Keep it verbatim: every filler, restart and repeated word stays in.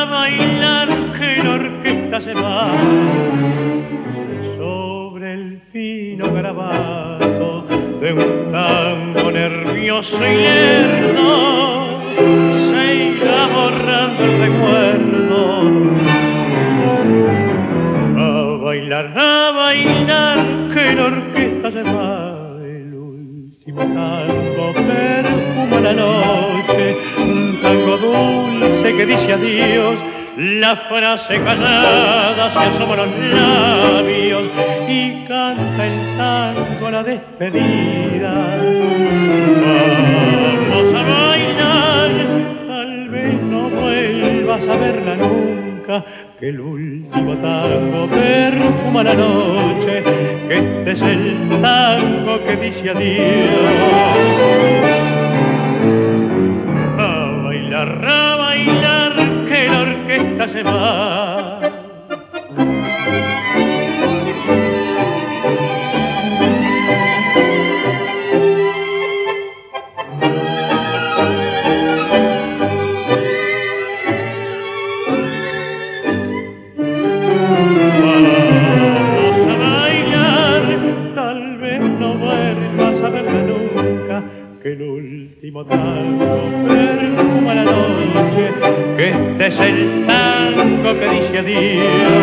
bailar que la orquesta se va sobre el fino garabato de un tango nervioso y lerdo. Se irá borrando el recuerdo. A bailar, a bailar que la orquesta se va. El último tango perfuma la noche, un tango dulce que dice adiós. La frase callada se asoma a los labios y canta el tango a la despedida. Vamos a bailar, tal vez no vuelvas a verla nunca, que el último tango perfuma la noche, que este es el tango que dice adiós. A bailar, a bailar, que la orquesta se va. Vamos a bailar, tal vez no vuelvas a verla nunca, que el último tango perfuma la noche, que este es el tango que dice adiós.